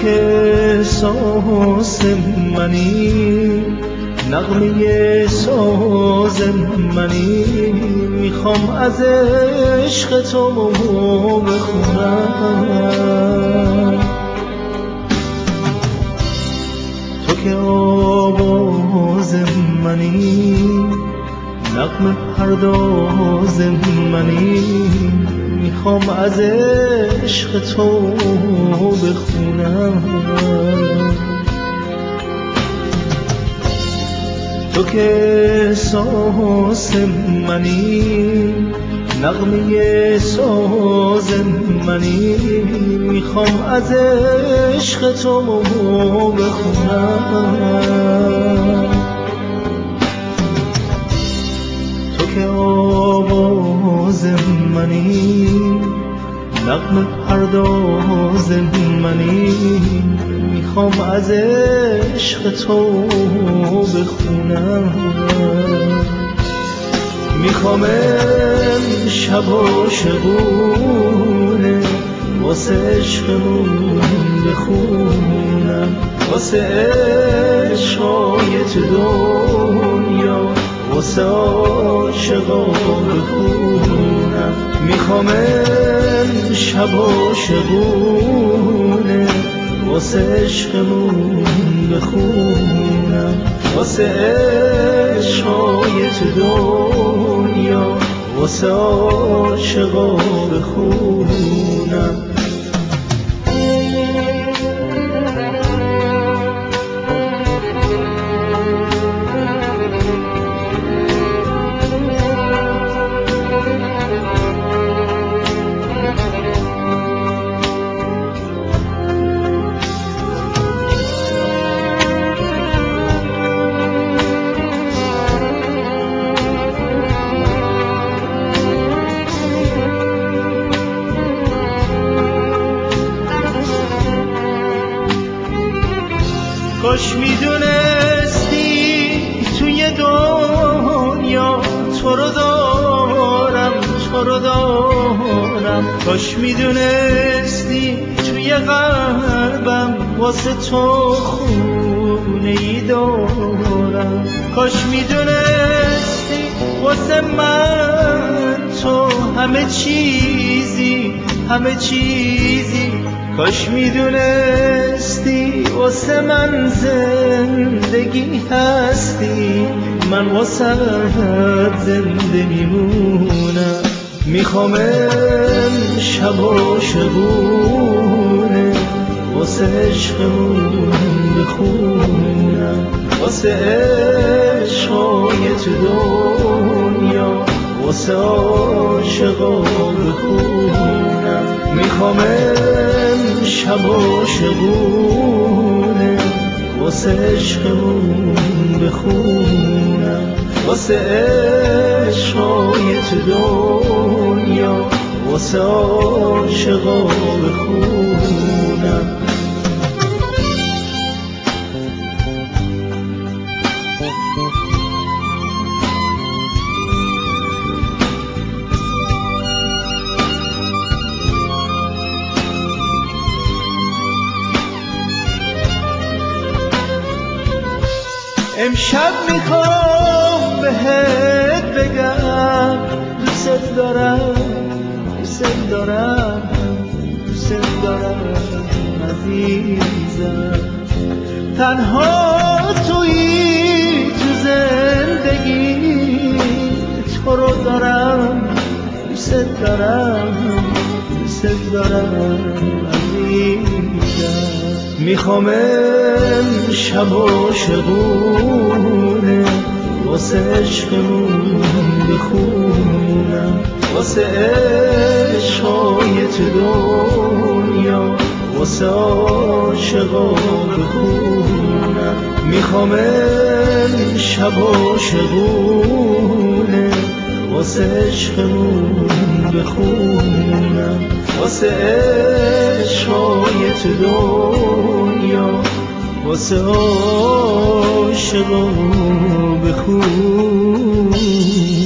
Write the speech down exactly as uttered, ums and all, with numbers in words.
که احساس منی، نغمه ساز منی، میخوام از عشق تو بخونم. تو که آواز منی، نغمه پرداز منی، میخوام از عشق تو بخونم. تو که احساس منی، نغمه ساز منی، میخوام از عشق تو بخونم. تو که آواز منی، نغمه پرداز منی، میخوام از عشق تو بخونم. میخوام امشب عاشقونه واسه عشقمون بخونم، واسه عشقای تو دنیا، واسه عاشقا بخونم. میخوام امشب عاشقونه واسه عشقمون بخونم، واسه عشقای تو دنیا، واسه عاشقا بخونم. کاش میدونستی توی دنیا تو رو دارم، تو رو دارم. کاش میدونستی توی قلبم واسه تو خونه ای دارم. کاش میدونستی واسه من تو همه چیزی، همه چیزی. کاش میدونستی واسه من زندگی هستی، من واسه زنده میمونم. میخوام امشب عاشقونه واسه عشقمون بخونم، واسه عشقای تو دنیا، واسه عاشقا بخونم. میخوام امشب عاشقونه واسه عشقمون بخونم، واسه عشقای تو دنیا، واسه عاشقا بخونم. امشب میخوام بهت بگم دوست دارم، دوست دارم، دوست دارم عزیزم. تنها تویی تو زندگی، تو رو دارم، دوست دارم، دوست دارم عزیزم. میخوام امشب عاشقونه واسه عشقمون بخونم، واسه عشقای تو دنیا، واسه عاشقا بخونم. میخوام امشب عاشقونه واسه عشقمون بخونم، واسه عشقای تو دنیا، واسه عاشقا بخونم.